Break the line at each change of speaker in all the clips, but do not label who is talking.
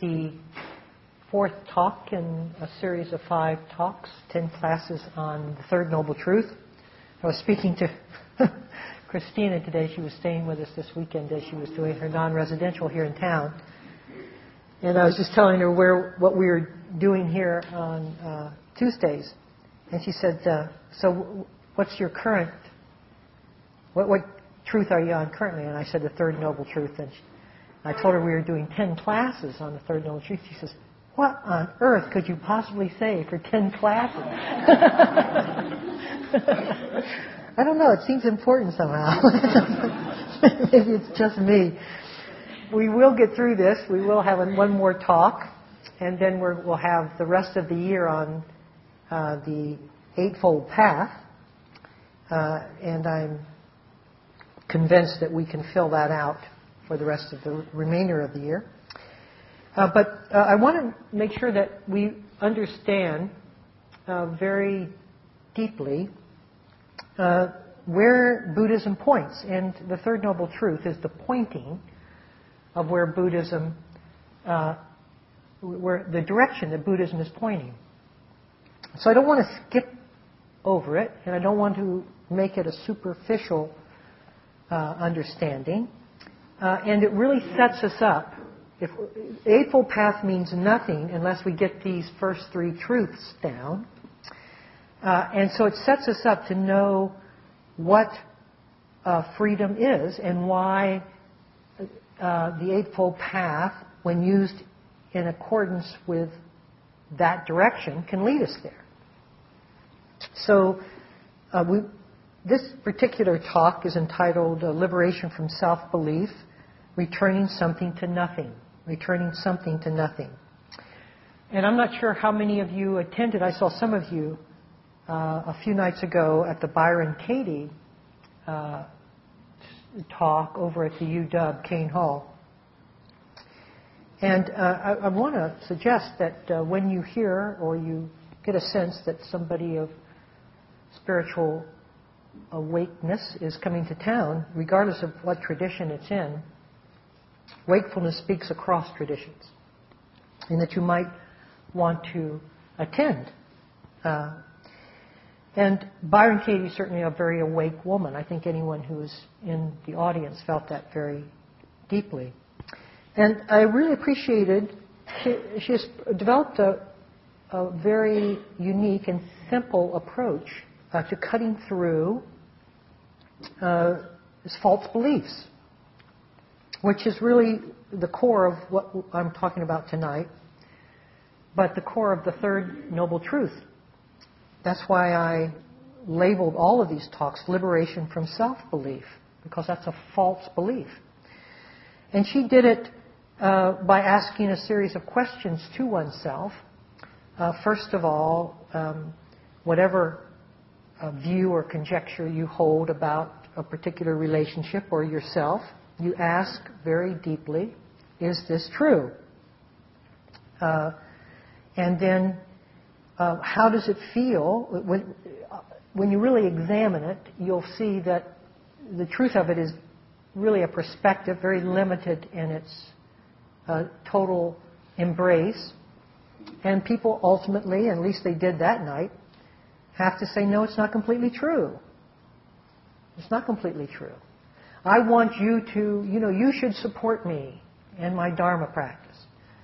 the fourth talk in a series of 5 talks, 10 classes on the Third Noble Truth. I was speaking to Christina today. She was staying with us this weekend as she was doing her non-residential here in town. And I was just telling her what we were doing here on Tuesdays. And she said, so what's your current, what truth are you on currently? And I said, the Third Noble Truth. And I told her we were doing 10 classes on the Third Noble Truth. She says, what on earth could you possibly say for 10 classes? I don't know. It seems important somehow. Maybe it's just me. We will get through this. We will have one more talk. And then we'll have the rest of the year on the Eightfold Path. And I'm convinced that we can fill that out for the rest of the remainder of the year. But I want to make sure that we understand very deeply where Buddhism points. And the Third Noble Truth is the pointing of where Buddhism, where the direction that Buddhism is pointing. So I don't want to skip over it, and I don't want to make it a superficial understanding. And it really sets us up. If the Eightfold Path means nothing unless we get these first 3 truths down. And so it sets us up to know what freedom is and why the Eightfold Path, when used in accordance with that direction, can lead us there. So this particular talk is entitled Liberation from Self-Belief, Returning Something to Nothing. Returning something to nothing. And I'm not sure how many of you attended. I saw some of you a few nights ago at the Byron Katie talk over at the UW Kane Hall. And I want to suggest that when you hear or you get a sense that somebody of spiritual awakeness is coming to town, regardless of what tradition it's in, wakefulness speaks across traditions, and that you might want to attend. And Byron Katie is certainly a very awake woman. I think anyone who was in the audience felt that very deeply. And I really appreciated, she has developed a very unique and simple approach to cutting through false beliefs, which is really the core of what I'm talking about tonight, but the core of the Third Noble Truth. That's why I labeled all of these talks Liberation from Self-Belief, because that's a false belief. And she did it by asking a series of questions to oneself. First of all, whatever view or conjecture you hold about a particular relationship or yourself, you ask very deeply, is this true? And then, how does it feel? When you really examine it, you'll see that the truth of it is really a perspective, very limited in its total embrace. And people ultimately, at least they did that night, have to say, no, it's not completely true. It's not completely true. I want you to, you should support me in my Dharma practice.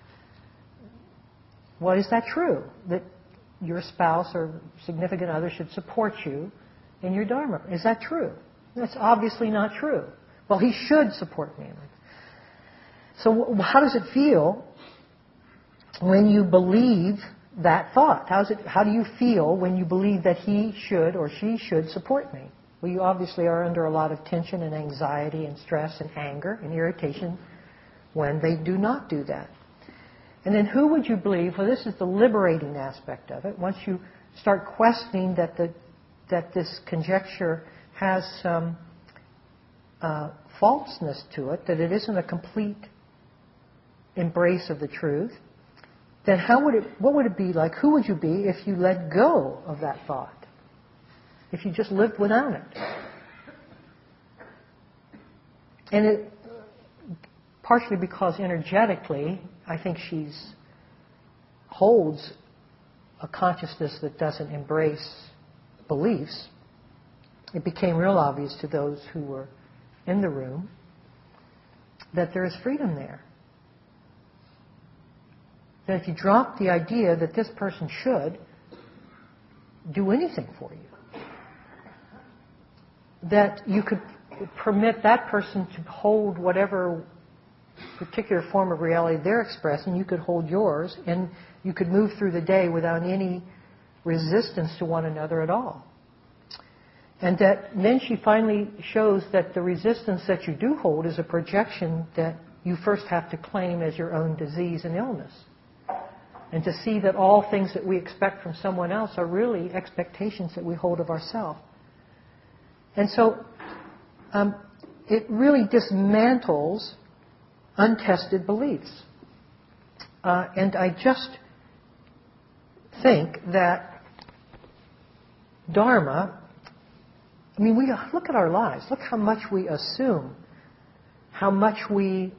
Well, is that true? That your spouse or significant other should support you in your Dharma? Is that true? That's obviously not true. Well, he should support me. So how does it feel when you believe that thought? How do you feel when you believe that he should or she should support me? Well, you obviously are under a lot of tension and anxiety and stress and anger and irritation when they do not do that. And then who would you believe? Well, this is the liberating aspect of it. Once you start questioning that this conjecture has some falseness to it, that it isn't a complete embrace of the truth, then what would it be like? Who would you be if you let go of that thought? If you just lived without it? And it, partially because energetically, I think she holds a consciousness that doesn't embrace beliefs, it became real obvious to those who were in the room that there is freedom there. That if you drop the idea that this person should do anything for you, that you could permit that person to hold whatever particular form of reality they're expressing, you could hold yours, and you could move through the day without any resistance to one another at all. And that then she finally shows that the resistance that you do hold is a projection that you first have to claim as your own disease and illness. And to see that all things that we expect from someone else are really expectations that we hold of ourselves. And so it really dismantles untested beliefs. And I just think that Dharma, I mean, we look at our lives. Look how much we assume, how much we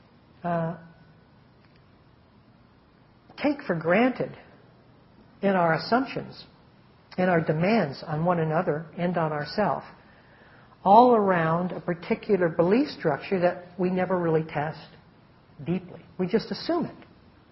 take for granted in our assumptions, in our demands on one another and on ourselves, all around a particular belief structure that we never really test deeply. We just assume it.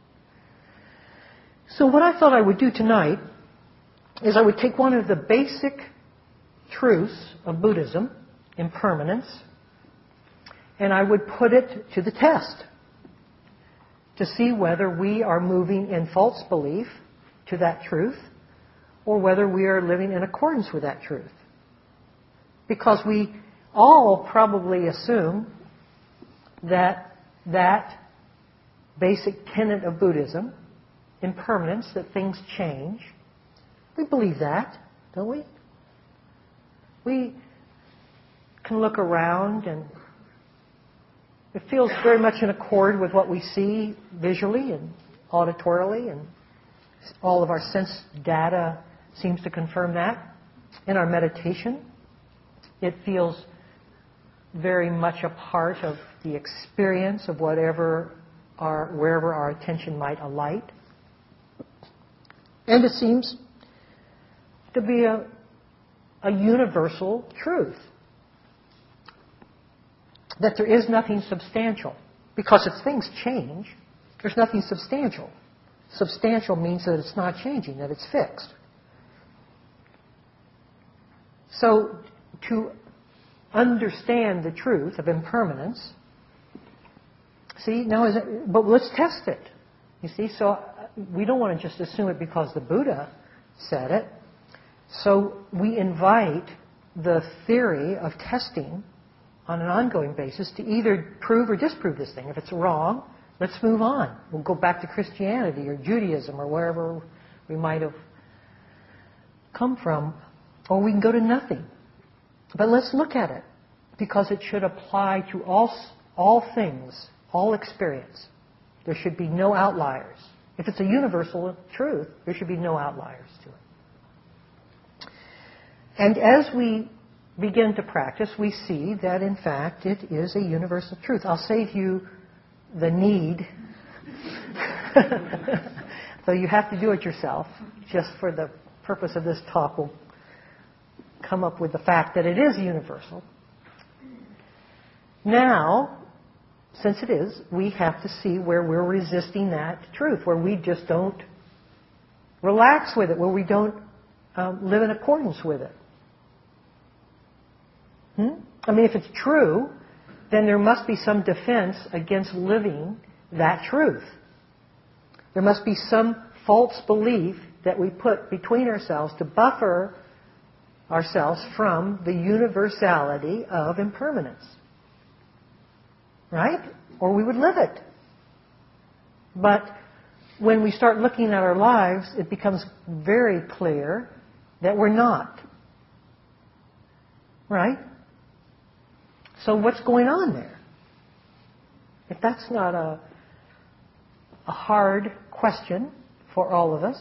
So what I thought I would do tonight is I would take one of the basic truths of Buddhism, impermanence, and I would put it to the test to see whether we are moving in false belief to that truth or whether we are living in accordance with that truth. Because we all probably assume that that basic tenet of Buddhism, impermanence, that things change, we believe that, don't we? We can look around and it feels very much in accord with what we see visually and auditorily, and all of our sense data seems to confirm that. In our meditation, it feels very much a part of the experience of wherever our attention might alight. And it seems to be a universal truth. That there is nothing substantial. Because if things change, there's nothing substantial. Substantial means that it's not changing, that it's fixed. So, to understand the truth of impermanence, but let's test it. You see, so we don't want to just assume it because the Buddha said it. So we invite the theory of testing on an ongoing basis to either prove or disprove this thing. If it's wrong, let's move on. We'll go back to Christianity or Judaism or wherever we might have come from. Or we can go to nothing. But let's look at it, because it should apply to all things, all experience. There should be no outliers. If it's a universal truth, there should be no outliers to it. And as we begin to practice, we see that, in fact, it is a universal truth. I'll save you the need, though you have to do it yourself, just for the purpose of this talk. We'll come up with the fact that it is universal. Now, since it is, we have to see where we're resisting that truth, where we just don't relax with it, where we don't live in accordance with it. I mean, if it's true, then there must be some defense against living that truth. There must be some false belief that we put between ourselves to buffer ourselves from the universality of impermanence. Right? Or we would live it. But when we start looking at our lives, it becomes very clear that we're not. Right? So what's going on there? If that's not a hard question for all of us.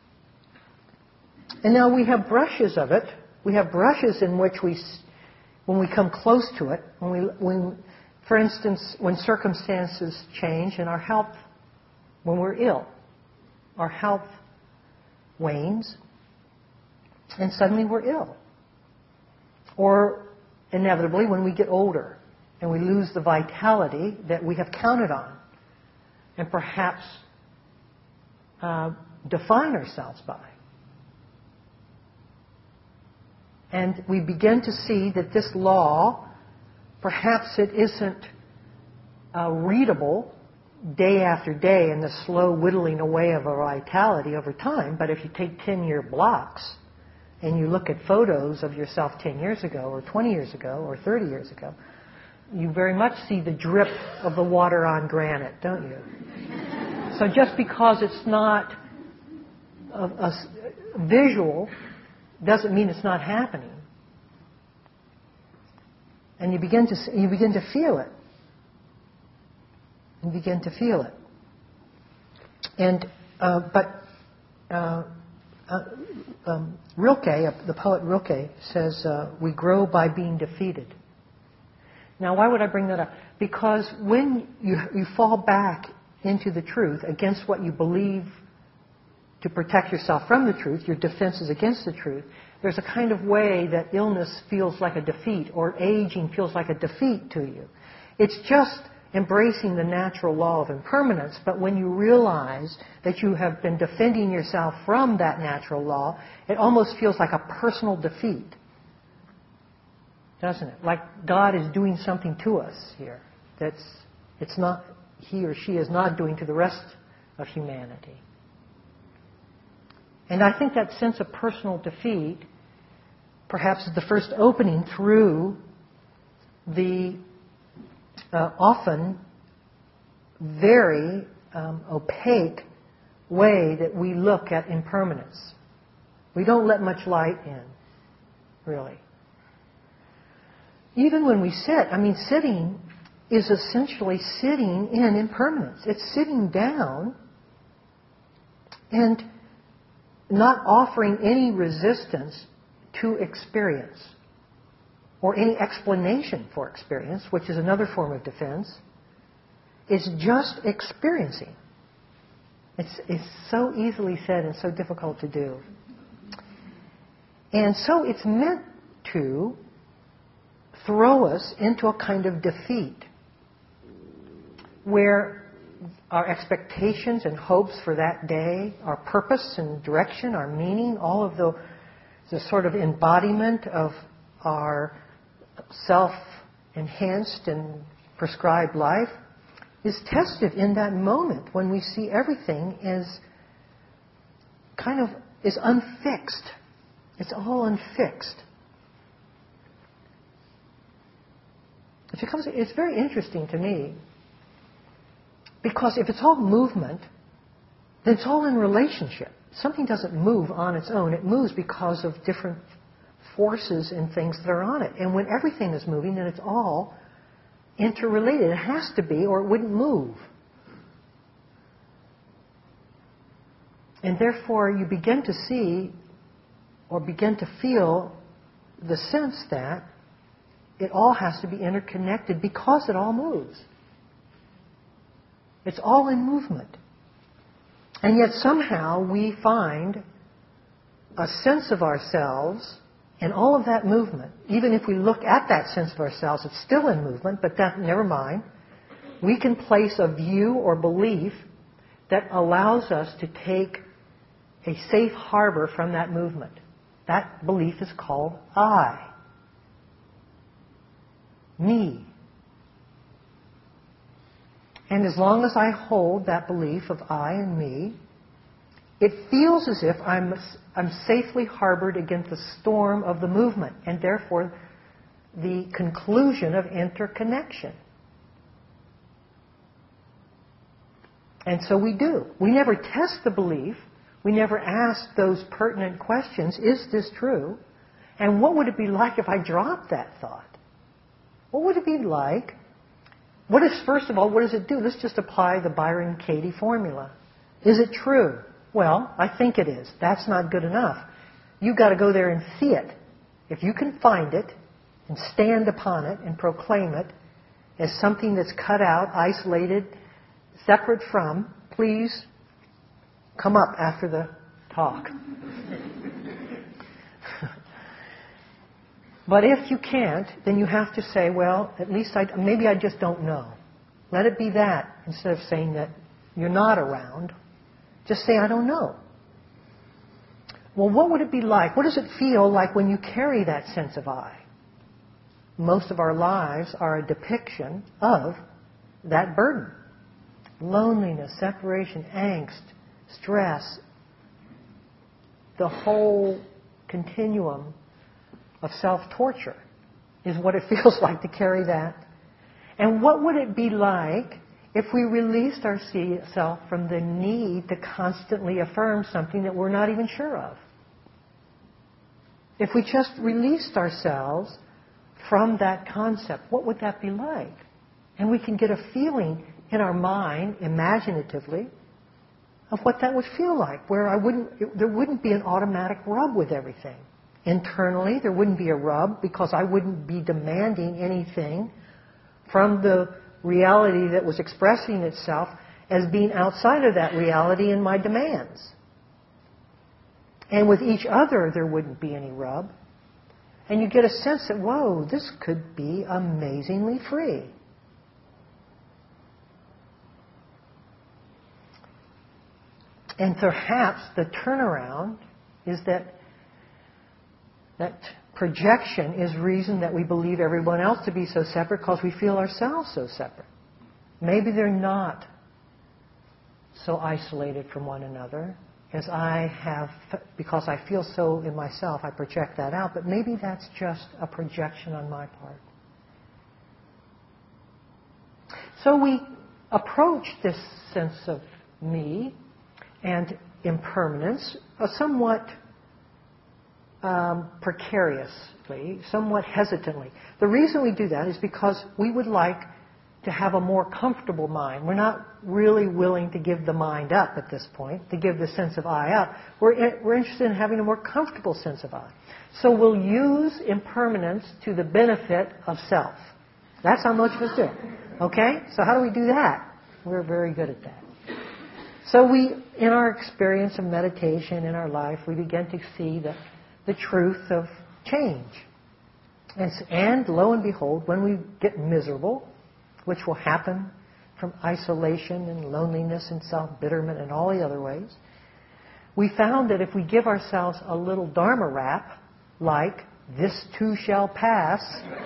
And now we have brushes of it. We have brushes in which when we come close to it, for instance, when circumstances change and our health when we're ill. Our health wanes, and suddenly we're ill. Or inevitably when we get older and we lose the vitality that we have counted on and perhaps define ourselves by. And we begin to see that this law, perhaps it isn't readable day after day in the slow whittling away of our vitality over time, but if you take 10-year blocks and you look at photos of yourself 10 years ago or 20 years ago or 30 years ago, you very much see the drip of the water on granite, don't you? So just because it's not a visual doesn't mean it's not happening. And you begin to feel it. You begin to feel it. And Rilke, the poet Rilke, says we grow by being defeated. Now, why would I bring that up? Because when you fall back into the truth against what you believe to protect yourself from the truth, your defense is against the truth, there's a kind of way that illness feels like a defeat or aging feels like a defeat to you. It's just embracing the natural law of impermanence, but when you realize that you have been defending yourself from that natural law, it almost feels like a personal defeat. Doesn't it? Like God is doing something to us here it's not, he or she is not doing to the rest of humanity. And I think that sense of personal defeat perhaps is the first opening through the often very opaque way that we look at impermanence. We don't let much light in, really. Even when we sit, sitting is essentially sitting in impermanence. It's sitting down and not offering any resistance to experience or any explanation for experience, which is another form of defense. It's just experiencing. It's so easily said and so difficult to do. And so it's meant to throw us into a kind of defeat where our expectations and hopes for that day, our purpose and direction, our meaning, all of the sort of embodiment of our self-enhanced and prescribed life is tested in that moment when we see everything as is unfixed. It's all unfixed. It's very interesting to me because if it's all movement, then it's all in relationship. Something doesn't move on its own. It moves because of different forces and things that are on it. And when everything is moving, then it's all interrelated. It has to be, or it wouldn't move. And therefore, you begin to see or begin to feel the sense that it all has to be interconnected because it all moves. It's all in movement. And yet somehow we find a sense of ourselves in all of that movement. Even if we look at that sense of ourselves, it's still in movement, but that, never mind. We can place a view or belief that allows us to take a safe harbor from that movement. That belief is called I. Me. And as long as I hold that belief of I and me, it feels as if I'm safely harbored against the storm of the movement, and therefore the conclusion of interconnection. And so we do. We never test the belief. We never ask those pertinent questions. Is this true? And what would it be like if I dropped that thought? What would it be like? First of all, what does it do? Let's just apply the Byron-Katie formula. Is it true? Well, I think it is. That's not good enough. You've got to go there and see it. If you can find it and stand upon it and proclaim it as something that's cut out, isolated, separate from, please come up after the talk. But if you can't, then you have to say, well, at least maybe I just don't know. Let it be that, instead of saying that you're not around. Just say, I don't know. Well, what would it be like? What does it feel like when you carry that sense of I? Most of our lives are a depiction of that burden. Loneliness, separation, angst, stress, the whole continuum of self-torture is what it feels like to carry that. And what would it be like if we released ourselves from the need to constantly affirm something that we're not even sure of? If we just released ourselves from that concept, what would that be like? And we can get a feeling in our mind, imaginatively, of what that would feel like, where there wouldn't be an automatic rub with everything. Internally, there wouldn't be a rub because I wouldn't be demanding anything from the reality that was expressing itself as being outside of that reality in my demands. And with each other, there wouldn't be any rub. And you get a sense that, whoa, this could be amazingly free. And perhaps the turnaround is that projection is reason that we believe everyone else to be so separate because we feel ourselves so separate. Maybe they're not so isolated from one another as I have, because I feel so in myself, I project that out, but maybe that's just a projection on my part. So we approach this sense of me and impermanence somewhat precariously, somewhat hesitantly. The reason we do that is because we would like to have a more comfortable mind. We're not really willing to give the mind up at this point, to give the sense of I up. We're interested in having a more comfortable sense of I. So we'll use impermanence to the benefit of self. That's how most of us do it. Okay? So how do we do that? We're very good at that. So in our experience of meditation in our life, we begin to see the truth of change. And lo and behold, when we get miserable, which will happen from isolation and loneliness and self-bitterment and all the other ways, we found that if we give ourselves a little Dharma rap, like, this too shall pass,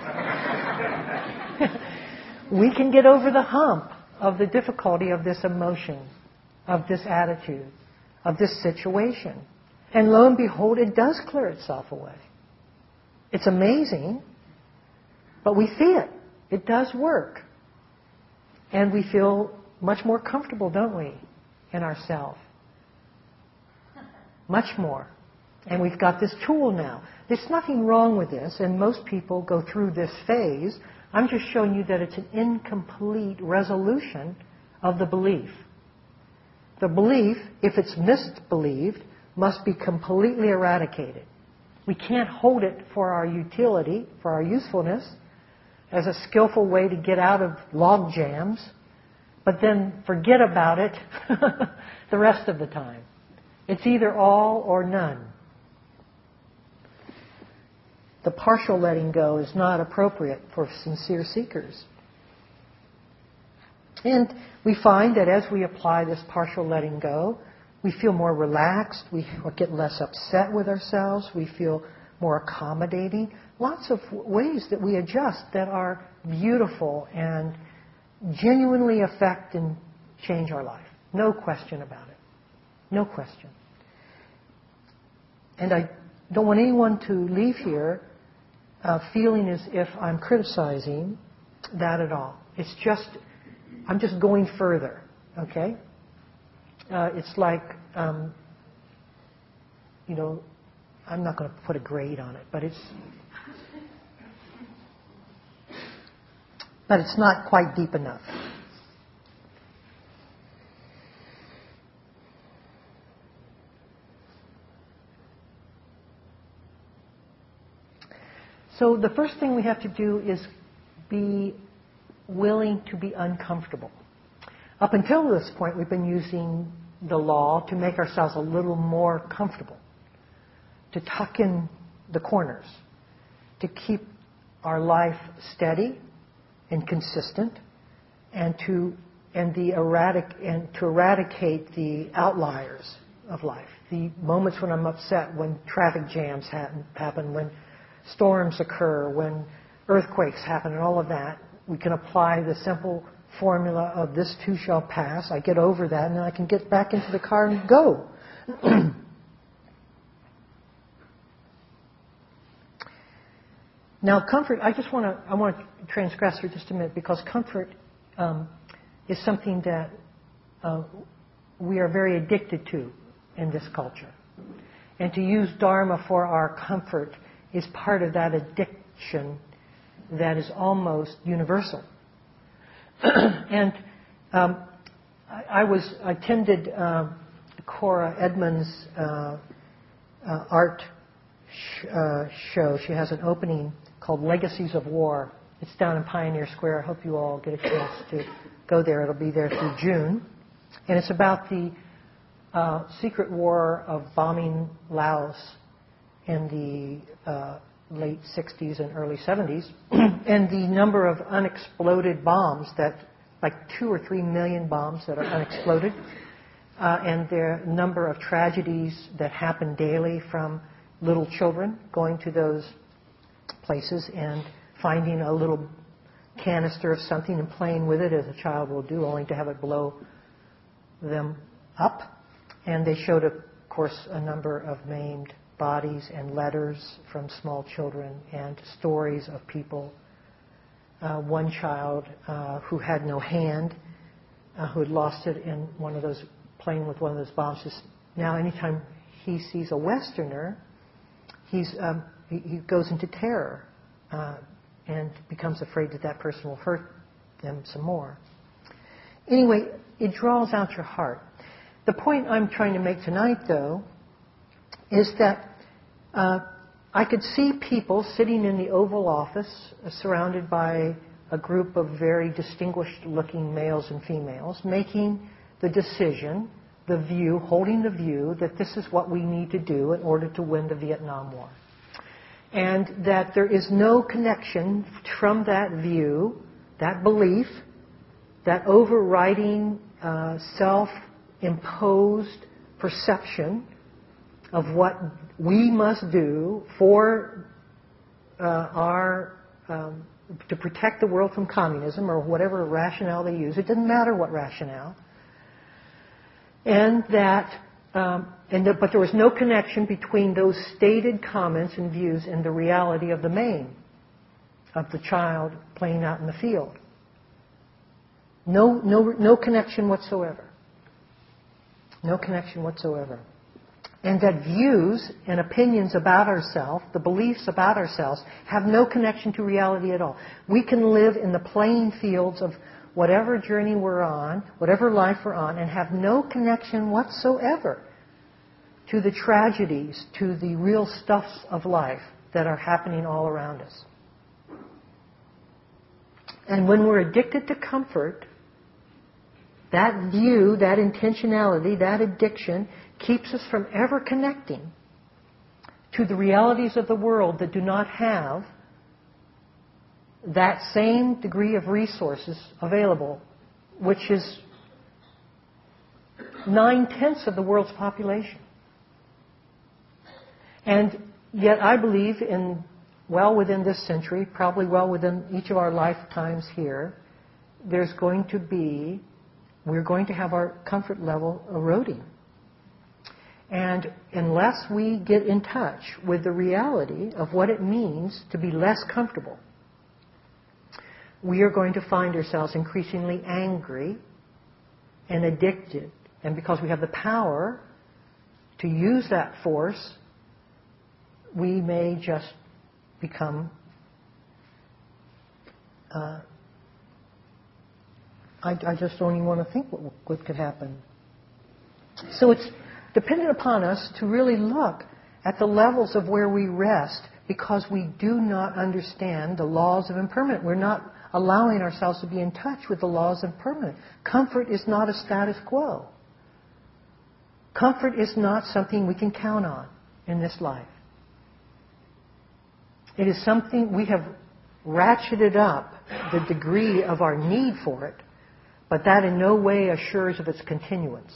we can get over the hump of the difficulty of this emotion, of this attitude, of this situation. And lo and behold, it does clear itself away. It's amazing, but we see it. It does work. And we feel much more comfortable, don't we, in ourselves? Much more. And we've got this tool now. There's nothing wrong with this, and most people go through this phase. I'm just showing you that it's an incomplete resolution of the belief. The belief, if it's misbelieved, must be completely eradicated. We can't hold it for our utility, for our usefulness, as a skillful way to get out of log jams, but then forget about it the rest of the time. It's either all or none. The partial letting go is not appropriate for sincere seekers. And we find that as we apply this partial letting go, we feel more relaxed, we get less upset with ourselves, we feel more accommodating. Lots of ways that we adjust that are beautiful and genuinely affect and change our life. No question about it. No question. And I don't want anyone to leave here feeling as if I'm criticizing that at all. It's just, I'm just going further, okay? It's like, I'm not going to put a grade on it, but it's not quite deep enough. So the first thing we have to do is be willing to be uncomfortable. Up until this point, we've been using the law to make ourselves a little more comfortable, to tuck in the corners, to keep our life steady and consistent, and to eradicate the outliers of life, the moments when I'm upset, when traffic jams happen, when storms occur, when earthquakes happen, and all of that. We can apply the simple formula of this too shall pass. I get over that, and then I can get back into the car and go. Now, comfort, I want to transgress for just a minute, because comfort is something that we are very addicted to in this culture. And to use Dharma for our comfort is part of that addiction that is almost universal. And I attended Cora Edmonds' art show. She has an opening called Legacies of War. It's down in Pioneer Square. I hope you all get a chance to go there. It'll be there through June. And it's about the secret war of bombing Laos in the late 60s and early 70s, and the number of unexploded bombs, that like 2 or 3 million bombs that are unexploded, and the number of tragedies that happen daily from little children going to those places and finding a little canister of something and playing with it, as a child will do, only to have it blow them up. And they showed, of course, a number of maimed bodies and letters from small children and stories of people. One child who had no hand, who had lost it in one of those, playing with one of those bombs. Just now, anytime he sees a Westerner, he goes into terror and becomes afraid that that person will hurt them some more. Anyway, it draws out your heart. The point I'm trying to make tonight, though, is that I could see people sitting in the Oval Office surrounded by a group of very distinguished-looking males and females making the decision, the view, holding the view that this is what we need to do in order to win the Vietnam War. And that there is no connection from that view, that belief, that overriding self-imposed perception of what we must do for to protect the world from communism, or whatever rationale they use. It doesn't matter what rationale. And but there was no connection between those stated comments and views and the reality of the maim of the child playing out in the field. No connection whatsoever. No connection whatsoever. And that views and opinions about ourselves, the beliefs about ourselves, have no connection to reality at all. We can live in the playing fields of whatever journey we're on, whatever life we're on, and have no connection whatsoever to the tragedies, to the real stuffs of life that are happening all around us. And when we're addicted to comfort, that view, that intentionality, that addiction keeps us from ever connecting to the realities of the world that do not have that same degree of resources available, which is 9/10 of the world's population. And yet I believe well within this century, probably well within each of our lifetimes here, we're going to have our comfort level eroding. And unless we get in touch with the reality of what it means to be less comfortable, we are going to find ourselves increasingly angry and addicted. And because we have the power to use that force, we may just become I just don't even want to think what could happen. So it's dependent upon us to really look at the levels of where we rest, because we do not understand the laws of impermanence. We're not allowing ourselves to be in touch with the laws of impermanence. Comfort is not a status quo. Comfort is not something we can count on in this life. It is something we have ratcheted up the degree of our need for it, but that in no way assures of its continuance.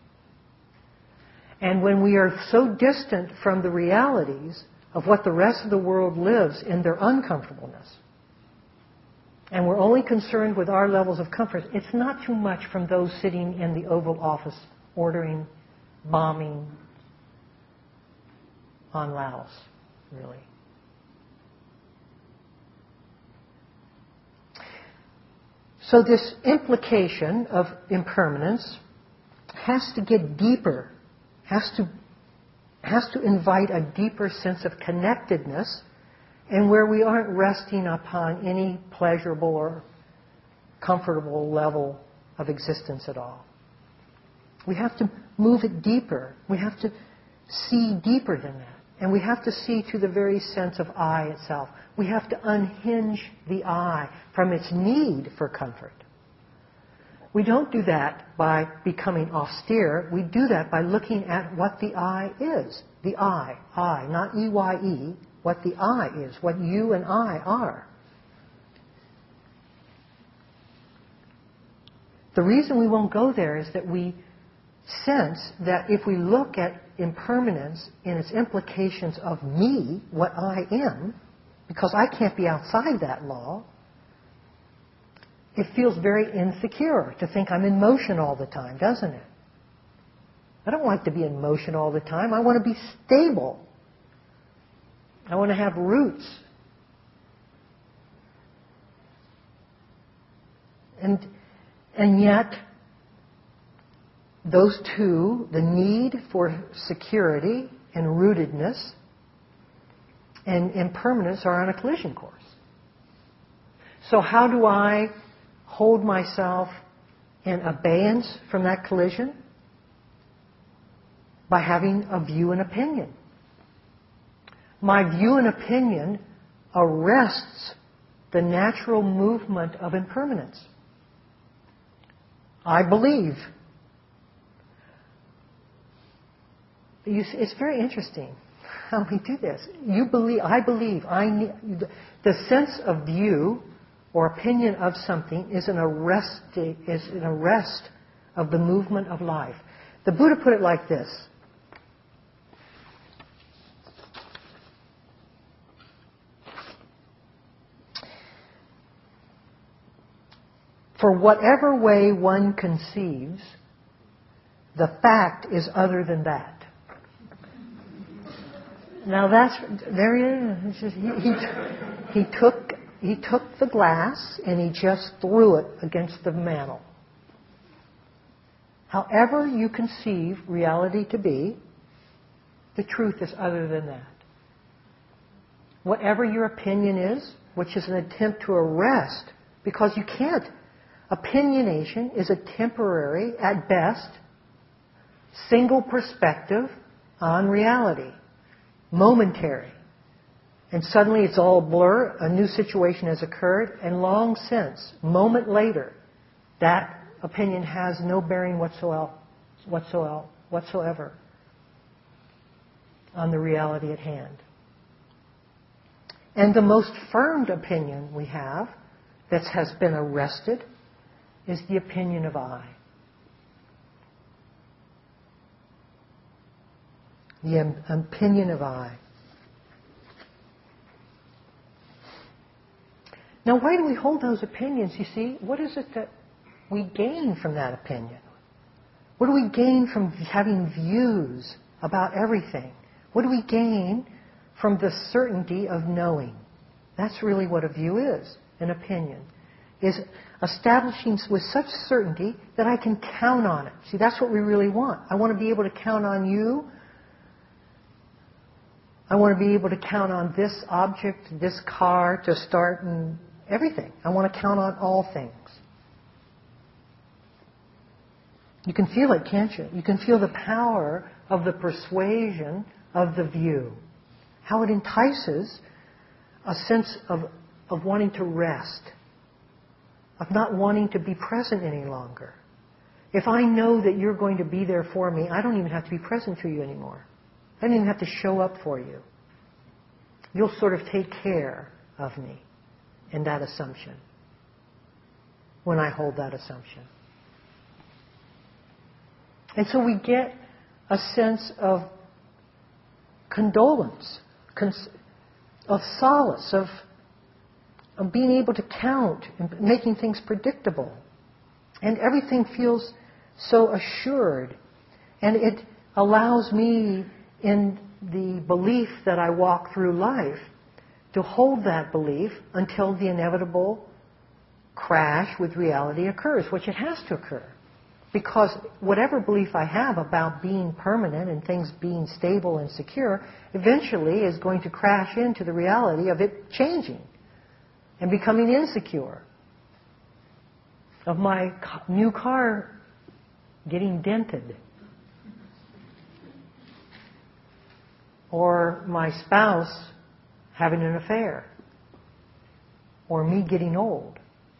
And when we are so distant from the realities of what the rest of the world lives in their uncomfortableness, and we're only concerned with our levels of comfort, it's not too much from those sitting in the Oval Office ordering bombing on Laos, really. So this implication of impermanence has to get deeper, has to invite a deeper sense of connectedness, and where we aren't resting upon any pleasurable or comfortable level of existence at all. We have to move it deeper. We have to see deeper than that. And we have to see to the very sense of I itself. We have to unhinge the I from its need for comfort. We don't do that by becoming austere. We do that by looking at what the I is. The I, not E-Y-E, what the I is, what you and I are. The reason we won't go there is that we sense that if we look at impermanence in its implications of me, what I am, because I can't be outside that law, it feels very insecure to think I'm in motion all the time, doesn't it? I don't like to be in motion all the time. I want to be stable. I want to have roots. And yet, those two, the need for security and rootedness and impermanence, are on a collision course. So how do I hold myself in abeyance from that collision? By having a view and opinion. My view and opinion arrests the natural movement of impermanence. I believe. It's very interesting how we do this. You believe, I believe, the sense of view or opinion of something is an arrest of the movement of life. The Buddha put it like this. For whatever way one conceives, the fact is other than that. Now there he is. He took the glass and he just threw it against the mantel. However you conceive reality to be, the truth is other than that. Whatever your opinion is, which is an attempt to arrest, because you can't. Opinionation is a temporary, at best, single perspective on reality. Momentary. And suddenly it's all blur, a new situation has occurred, and long since, moment later, that opinion has no bearing whatsoever on the reality at hand. And the most firm opinion we have that has been arrested is the opinion of I. The opinion of I. Now, why do we hold those opinions? You see, what is it that we gain from that opinion? What do we gain from having views about everything? What do we gain from the certainty of knowing? That's really what a view is, an opinion. Is establishing with such certainty that I can count on it. See, that's what we really want. I want to be able to count on you. I want to be able to count on this object, this car to start and everything. I want to count on all things. You can feel it, can't you? You can feel the power of the persuasion of the view. How it entices a sense of wanting to rest. of not wanting to be present any longer. If I know that you're going to be there for me, I don't even have to be present for you anymore. I don't even have to show up for you. You'll sort of take care of me in that assumption, when I hold that assumption. And so we get a sense of condolence, of solace, of being able to count and making things predictable. And everything feels so assured. And it allows me, in the belief that I walk through life, to hold that belief until the inevitable crash with reality occurs, which it has to occur. Because whatever belief I have about being permanent and things being stable and secure, eventually is going to crash into the reality of it changing and becoming insecure. Of my new car getting dented. Or my spouse having an affair. Or me getting old.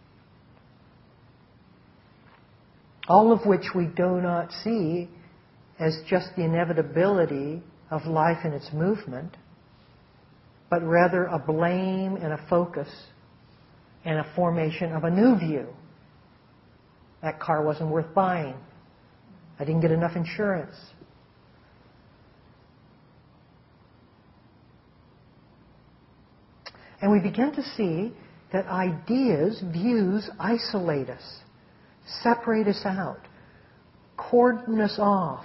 All of which we do not see as just the inevitability of life and its movement, but rather a blame and a focus and a formation of a new view. That car wasn't worth buying. I didn't get enough insurance. And we begin to see that ideas, views, isolate us, separate us out, cordon us off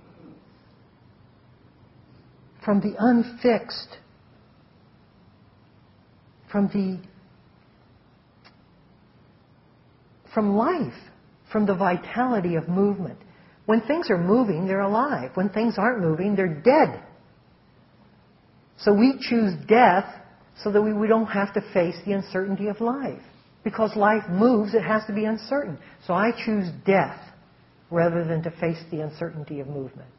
from the unfixed, from life, from the vitality of movement. When things are moving, they're alive. When things aren't moving, they're dead. So we choose death so that we don't have to face the uncertainty of life. Because life moves, it has to be uncertain. So I choose death rather than to face the uncertainty of movement.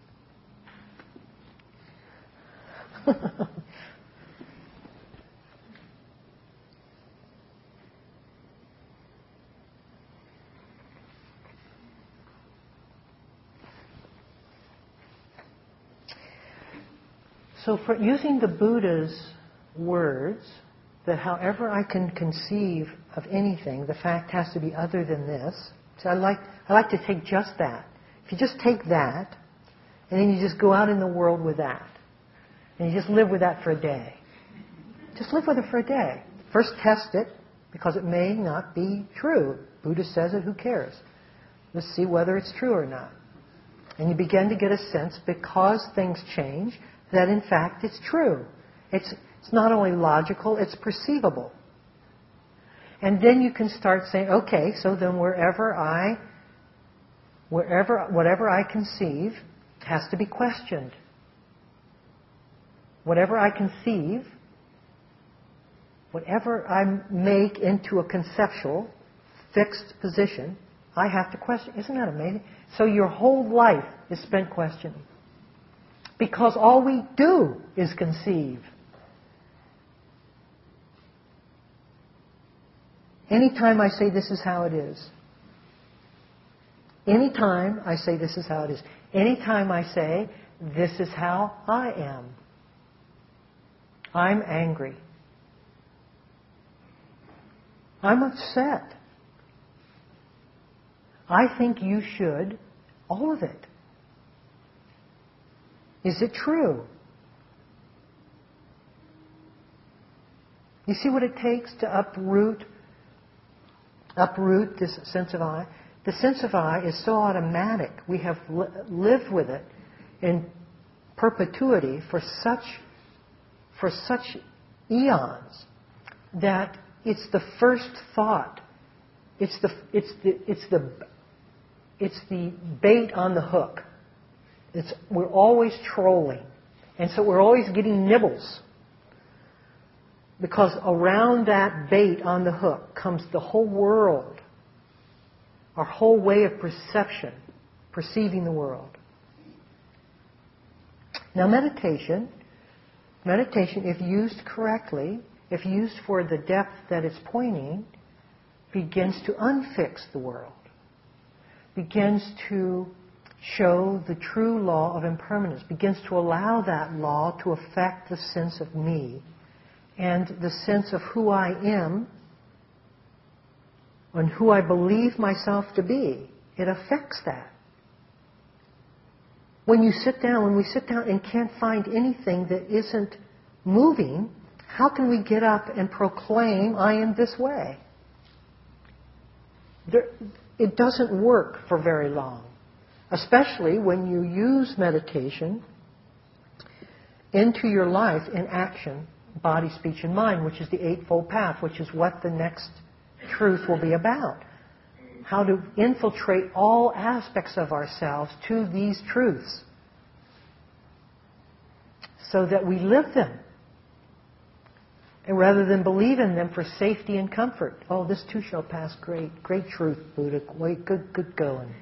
So for using the Buddha's words, that however I can conceive of anything, the fact has to be other than this. So I like to take just that. If you just take that, and then you just go out in the world with that, and you just live with that for a day. Just live with it for a day. First test it, because it may not be true. Buddha says it, who cares? Let's see whether it's true or not. And you begin to get a sense, because things change, that in fact it's true. It's not only logical, it's perceivable. And then you can start saying, okay, so then whatever I conceive has to be questioned. Whatever I conceive, whatever I make into a conceptual, fixed position, I have to question. Isn't that amazing? So your whole life is spent questioning. Because all we do is conceive. Anytime I say this is how it is. Anytime I say this is how it is. Anytime I say this is how I am. I'm angry. I'm upset. I think you should. All of it. Is it true? You see what it takes to uproot this sense of I? The sense of I is so automatic. We have lived with it in perpetuity for such eons that it's the first thought. It's the bait on the hook. We're always trolling. And so we're always getting nibbles. Because around that bait on the hook comes the whole world. Our whole way of perception, perceiving the world. Now meditation, if used correctly, if used for the depth that it's pointing, begins to unfix the world, begins to show the true law of impermanence, begins to allow that law to affect the sense of me and the sense of who I am and who I believe myself to be. It affects that. When we sit down and can't find anything that isn't moving, how can we get up and proclaim, I am this way? It doesn't work for very long, especially when you use meditation into your life in action, body, speech, and mind, which is the Eightfold Path, which is what the next truth will be about. How to infiltrate all aspects of ourselves to these truths so that we live them. And rather than believe in them for safety and comfort. Oh, this too shall pass. Great. Great truth, Buddha. Wait, good going.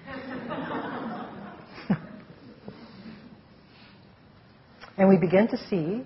And we begin to see,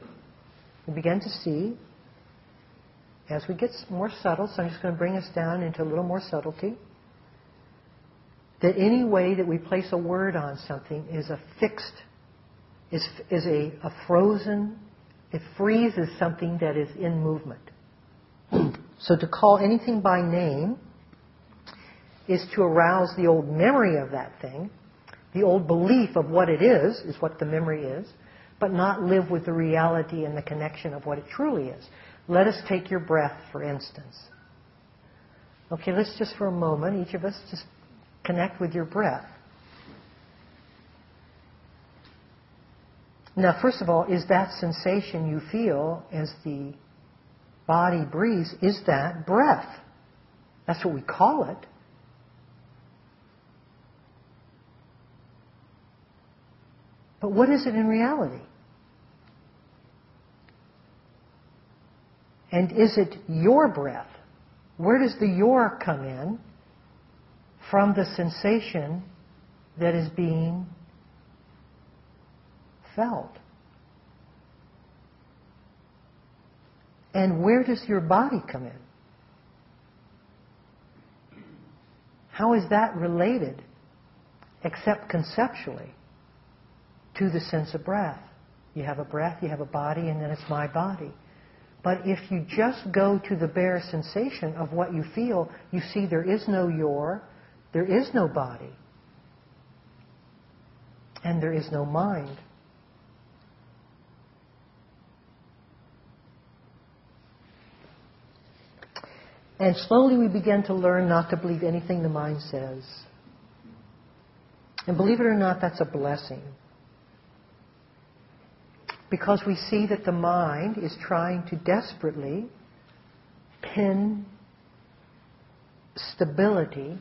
as we get more subtle, so I'm just going to bring us down into a little more subtlety, that any way that we place a word on something is a fixed, is a frozen, it freezes something that is in movement. So to call anything by name is to arouse the old memory of that thing, the old belief of what it is what the memory is, but not live with the reality and the connection of what it truly is. Let us take your breath, for instance. Okay, let's just for a moment, each of us, just connect with your breath. Now, first of all, is that sensation you feel as the body breathes, is that breath? That's what we call it. But what is it in reality? And is it your breath? Where does the your come in from the sensation that is being felt? And where does your body come in? How is that related, except conceptually, to the sense of breath? You have a breath, you have a body, and then it's my body. But if you just go to the bare sensation of what you feel, you see there is no your, there is no body, and there is no mind. And slowly we begin to learn not to believe anything the mind says. And believe it or not, that's a blessing. Because we see that the mind is trying to desperately pin stability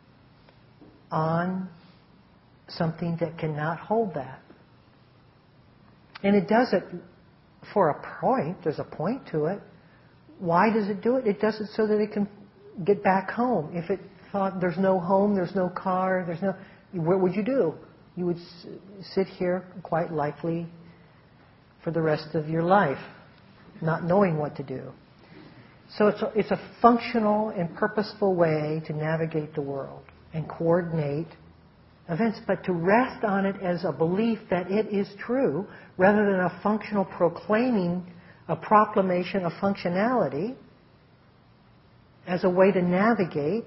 on something that cannot hold that. And it does it for a point. There's a point to it. Why does it do it? It does it so that it can get back home. If it thought there's no home, there's no car, what would you do? You would sit here quite likely for the rest of your life, not knowing what to do. So it's a functional and purposeful way to navigate the world and coordinate events, but to rest on it as a belief that it is true, rather than a functional proclaiming, a proclamation of functionality as a way to navigate,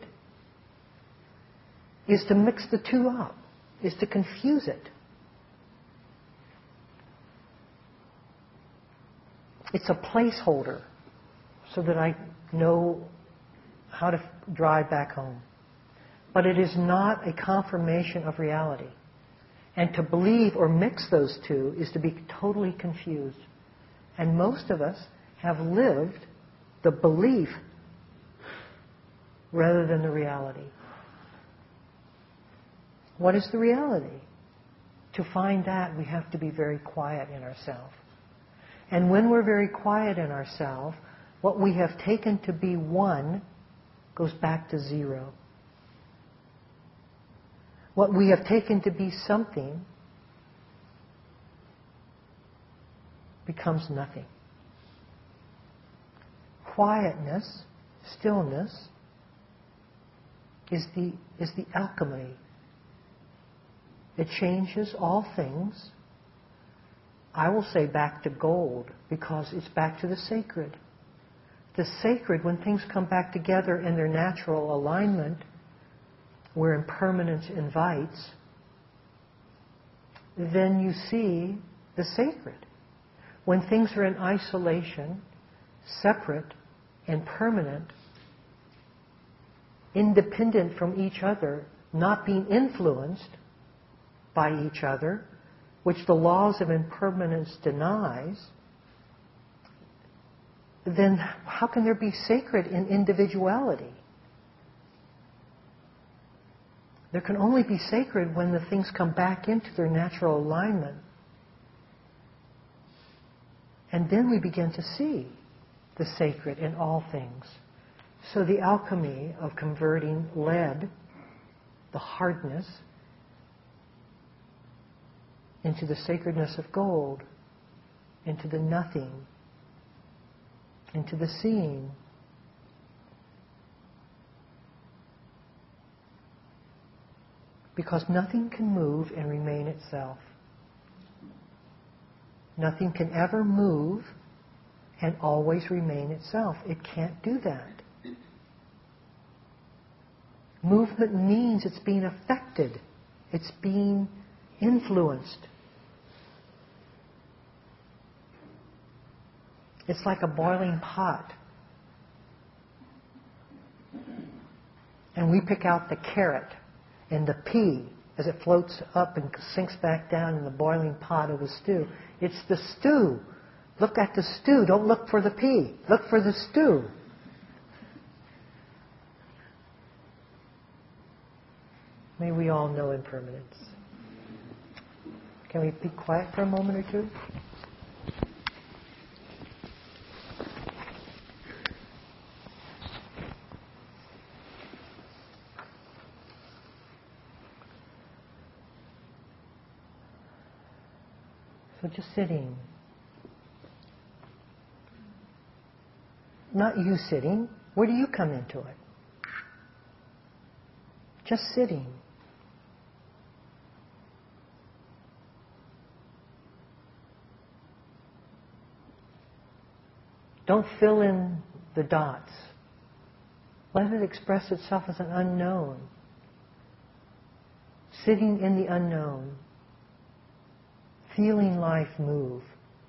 is to mix the two up, is to confuse it. It's a placeholder so that I know how to drive back home. But it is not a confirmation of reality. And to believe or mix those two is to be totally confused. And most of us have lived the belief rather than the reality. What is the reality? To find that, we have to be very quiet in ourselves. And when we're very quiet in ourselves, what we have taken to be one goes back to zero. What we have taken to be something becomes nothing. Quietness, stillness, is the alchemy. It changes all things. I will say back to gold, because it's back to the sacred. The sacred, when things come back together in their natural alignment, where impermanence invites, then you see the sacred. When things are in isolation, separate and permanent, independent from each other, not being influenced by each other, which the laws of impermanence denies, then how can there be sacred in individuality? There can only be sacred when the things come back into their natural alignment. And then we begin to see the sacred in all things. So the alchemy of converting lead, the hardness, into the sacredness of gold, into the nothing, into the seeing. Because nothing can move and remain itself. Nothing can ever move and always remain itself. It can't do that. Movement means it's being affected. It's being influenced. It's like a boiling pot. And we pick out the carrot and the pea as it floats up and sinks back down in the boiling pot of the stew. It's the stew. Look at the stew. Don't look for the pea. Look for the stew. May we all know impermanence. Can we be quiet for a moment or two? So just sitting. Not you sitting. Where do you come into it? Just sitting. Don't fill in the dots. Let it express itself as an unknown. Sitting in the unknown. Feeling life move.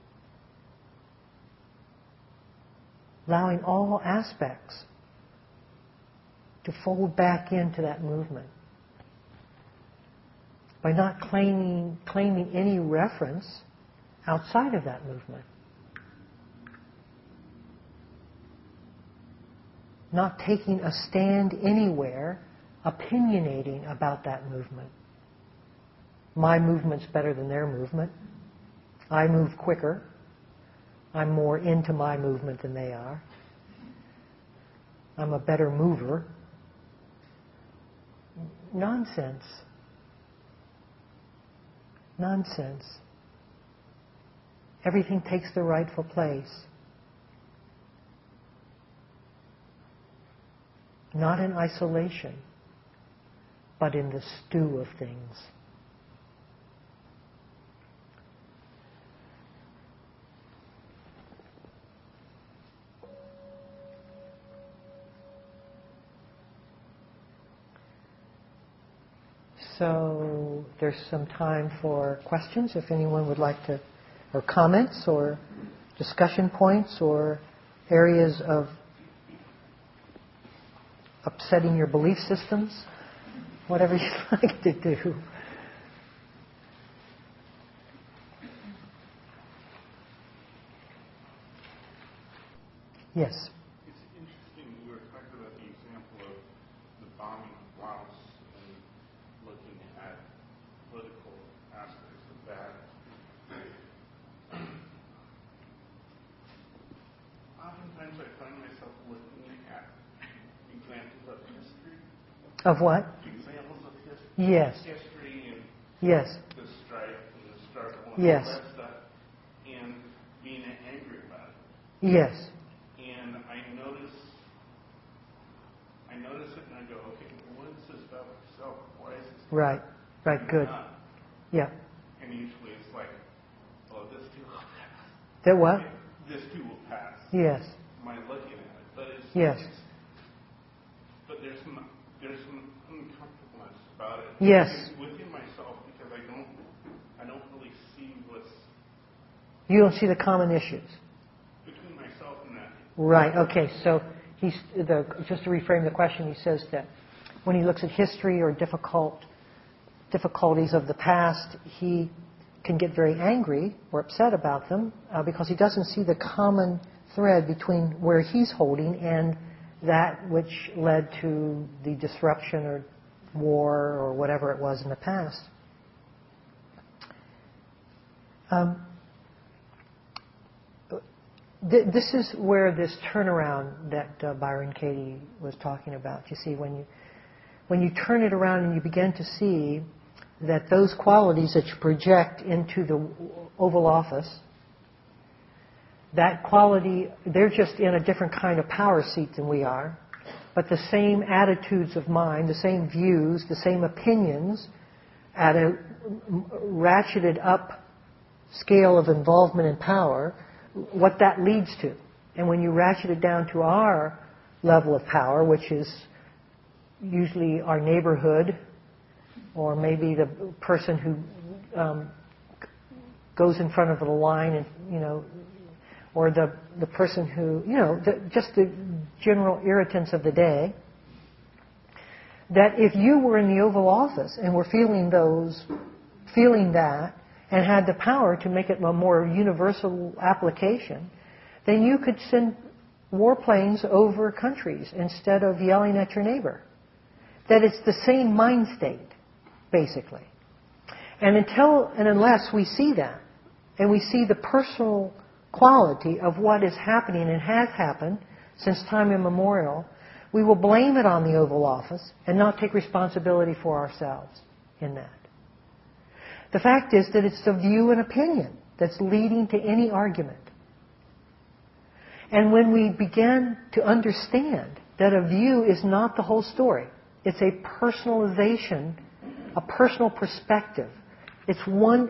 Allowing all aspects to fold back into that movement. By not claiming any reference outside of that movement. Not taking a stand anywhere, opinionating about that movement. My movement's better than their movement. I move quicker. I'm more into my movement than they are. I'm a better mover. Nonsense. Nonsense. Everything takes the rightful place. Not in isolation, but in the stew of things. So there's some time for questions if anyone would like to, or comments or discussion points or areas of upsetting your belief systems, whatever you'd like to do. Yes.
It's interesting, we were talking about the example of the bombing of Laos and looking at political aspects of that. Oftentimes I find myself looking at examples of history.
Of what?
Examples of history.
Yes.
History and
yes.
the strife and the struggle and
yes.
all that stuff, and being angry about it.
Yes.
And I notice it and I go, okay, what
Right. Right. Good. Yeah.
And usually it's like, oh, this too will pass.
That what?
This too will pass.
Yes.
Am I looking at it? But it's,
Yes.
but there's some uncomfortableness about it.
Yes.
Within myself, because I don't really see what's
You don't see the common issues.
between myself and that.
Right. Okay. So just to reframe the question, he says that when he looks at history or difficulties of the past, he can get very angry or upset about them because he doesn't see the common thread between where he's holding and that which led to the disruption or war or whatever it was in the past. This is where this turnaround that Byron Katie was talking about. You see, when you turn it around and you begin to see that those qualities that you project into the Oval Office, that quality, they're just in a different kind of power seat than we are, but the same attitudes of mind, the same views, the same opinions at a ratcheted up scale of involvement in power, what that leads to. And when you ratchet it down to our level of power, which is usually our neighborhood, or maybe the person who goes in front of the line, and or the person who just the general irritants of the day. That if you were in the Oval Office and were feeling that, and had the power to make it a more universal application, then you could send warplanes over countries instead of yelling at your neighbor. That it's the same mind state, basically. And until and unless we see that, and we see the personal quality of what is happening and has happened since time immemorial, we will blame it on the Oval Office and not take responsibility for ourselves in that. The fact is that it's the view and opinion that's leading to any argument. And when we begin to understand that a view is not the whole story, it's a personalization, a personal perspective. It's one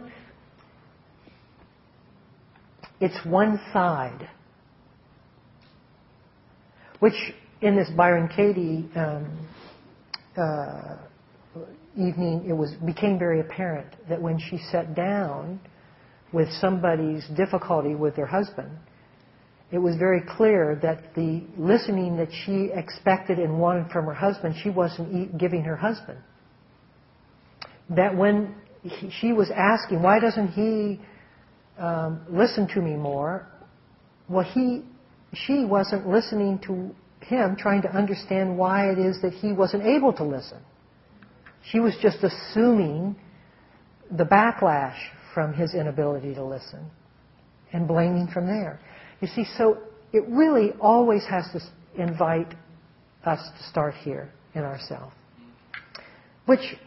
side. Which in this Byron Katie evening, it became very apparent that when she sat down with somebody's difficulty with their husband, it was very clear that the listening that she expected and wanted from her husband, she wasn't giving her husband. That when she was asking, why doesn't he listen to me more? Well, she wasn't listening to him, trying to understand why it is that he wasn't able to listen. She was just assuming the backlash from his inability to listen and blaming from there. You see, so it really always has to invite us to start here in ourselves. Which,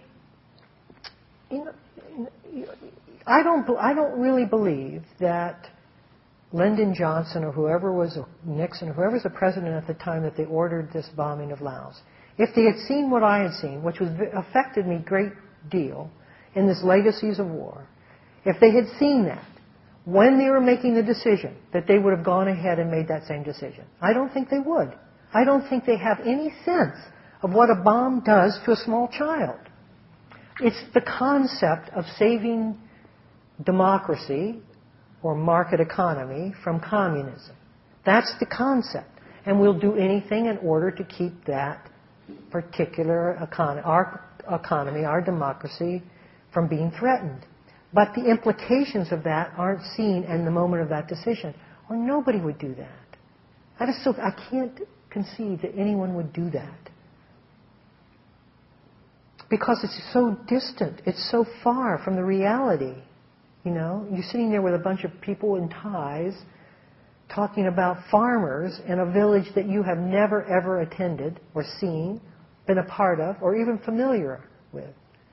I don't really believe that Lyndon Johnson or whoever was Nixon, or whoever was the president at the time that they ordered this bombing of Laos, if they had seen what I had seen, which affected me a great deal in this Legacies of War, if they had seen that when they were making the decision, that they would have gone ahead and made that same decision. I don't think they would. I don't think they have any sense of what a bomb does to a small child. It's the concept of saving democracy or market economy from communism. That's the concept. And we'll do anything in order to keep that particular our economy, our democracy, from being threatened. But the implications of that aren't seen in the moment of that decision, or nobody would do that. I can't conceive that anyone would do that. Because it's so distant, it's so far from the reality. You're sitting there with a bunch of people in ties talking about farmers in a village that you have never ever attended or seen, been a part of, or even familiar with.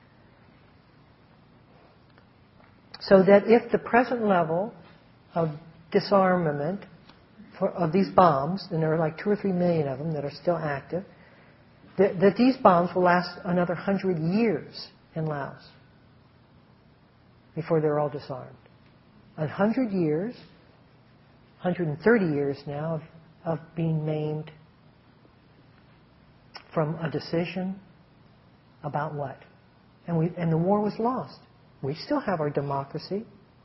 So that if the present level of disarmament of these bombs, and there are like 2 or 3 million of them that are still active, that these bombs will last another 100 years and Laos before they're all disarmed. 100 years, 130 years now of being maimed from a decision about what? And the war was lost. We still have our democracy.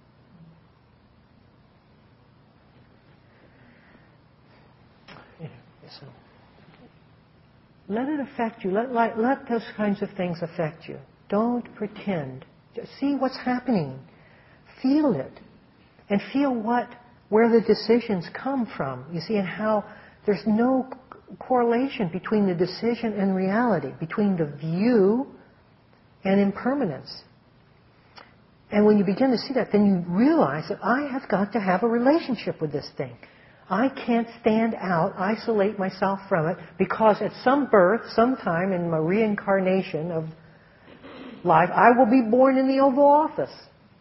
So let it affect you. Let those kinds of things affect you. Don't pretend. Just see what's happening. Feel it. And feel where the decisions come from. You see, and how there's no correlation between the decision and reality, between the view and impermanence. And when you begin to see that, then you realize that I have got to have a relationship with this thing. I can't stand out, isolate myself from it, because at some birth, sometime in my reincarnation of life, I will be born in the Oval Office.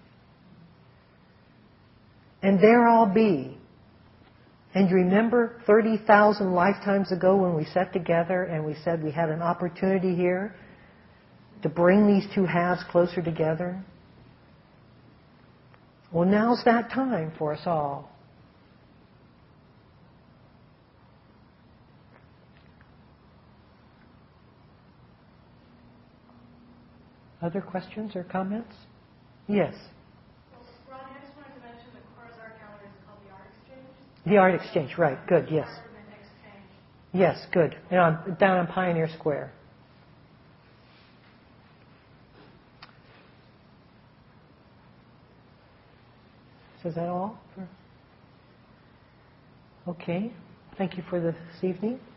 And there I'll be. And you remember 30,000 lifetimes ago when we sat together and we said we had an opportunity here to bring these two halves closer together? Well, now's that time for us all. Other questions or comments? Yes.
Well, Ronnie, I just wanted to mention that Cora's art gallery is called the Art Exchange.
The Art Exchange, right. Good, yes.
Art and exchange.
Yes, good. And down on Pioneer Square. So is that all? Okay. Thank you for this evening.